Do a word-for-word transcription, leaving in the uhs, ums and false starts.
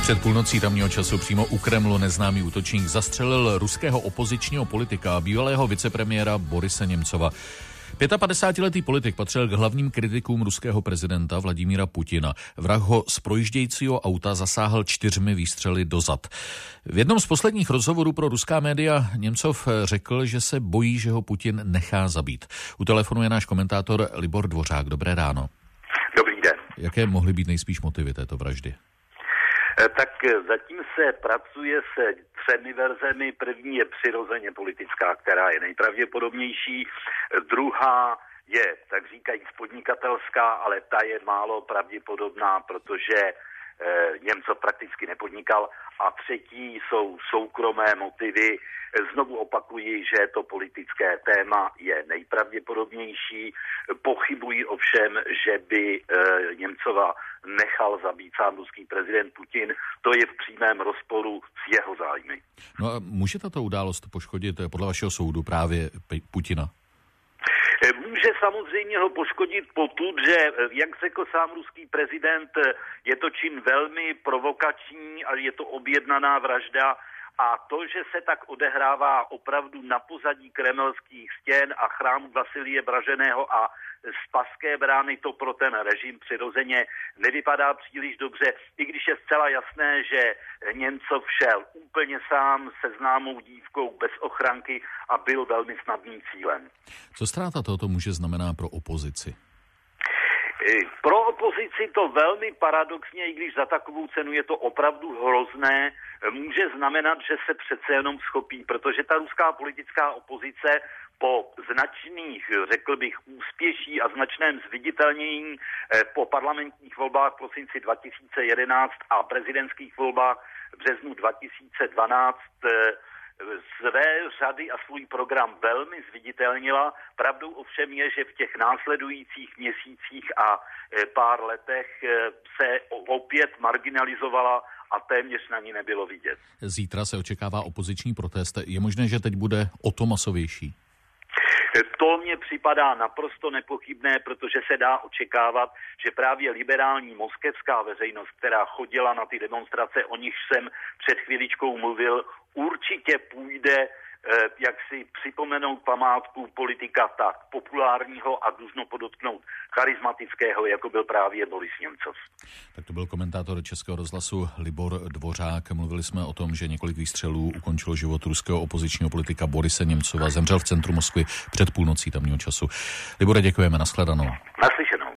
Před půlnocí tamního času přímo u Kremlu neznámý útočník zastřelil ruského opozičního politika a bývalého vicepremiéra Borise Němcova. padesátipětiletý politik patřil k hlavním kritikům ruského prezidenta Vladimíra Putina. Vrah ho z projíždějícího auta zasáhl čtyřmi výstřely do zad. V jednom z posledních rozhovorů pro ruská média Němcov řekl, že se bojí, že ho Putin nechá zabít. U telefonu je náš komentátor Libor Dvořák. Dobré ráno. Dobrý den. Jaké mohly být nejspíš motivy této vraždy? Tak zatím se pracuje se třemi verzemi. První je přirozeně politická, která je nejpravděpodobnější. Druhá je, tak říkajíc, podnikatelská, ale ta je málo pravděpodobná, protože Němcov prakticky nepodnikal. A třetí jsou soukromé motivy. Znovu opakuji, že to politické téma je nejpravděpodobnější. Pochybuji ovšem, že by Němcova nechal zabít sám ruský prezident Putin. To je v přímém rozporu s jeho zájmy. No a může tato událost poškodit podle vašeho soudu právě Putina? Může samozřejmě ho poškodit potud, že, jak řekl sám ruský prezident, je to čin velmi provokační a je to objednaná vražda. A to, že se tak odehrává opravdu na pozadí kremelských stěn a chrámu Vasilie Braženého a Spaské brány, to pro ten režim přirozeně nevypadá příliš dobře, i když je zcela jasné, že Němcov šel úplně sám se známou dívkou bez ochranky a byl velmi snadným cílem. Co ztráta tohoto může znamenat pro opozici? Pro opozici to velmi paradoxně, i když za takovou cenu je to opravdu hrozné, může znamenat, že se přece jenom schopí, protože ta ruská politická opozice po značných, řekl bych, úspěší a značném zviditelnění po parlamentních volbách v prosinci dva tisíce jedenáct a prezidentských volbách v březnu dva tisíce dvanáct své řady a svůj program velmi zviditelnila. Pravdou ovšem je, že v těch následujících měsících a pár letech se opět marginalizovala a téměř na ní nebylo vidět. Zítra se očekává opoziční protest. Je možné, že teď bude o to masovější? To mně připadá naprosto nepochybné, protože se dá očekávat, že právě liberální moskevská veřejnost, která chodila na ty demonstrace, o nich jsem před chvíličkou mluvil, určitě půjde, jak si připomenout památku politika tak populárního a dlužno podotknout charismatického, jako byl právě Boris Němcov. Tak to byl komentátor Českého rozhlasu Libor Dvořák. Mluvili jsme o tom, že několik výstřelů ukončilo život ruského opozičního politika Borise Němcova. Zemřel v centru Moskvy před půlnocí tamního času. Libore, děkujeme, nashledanou. Naslyšenou.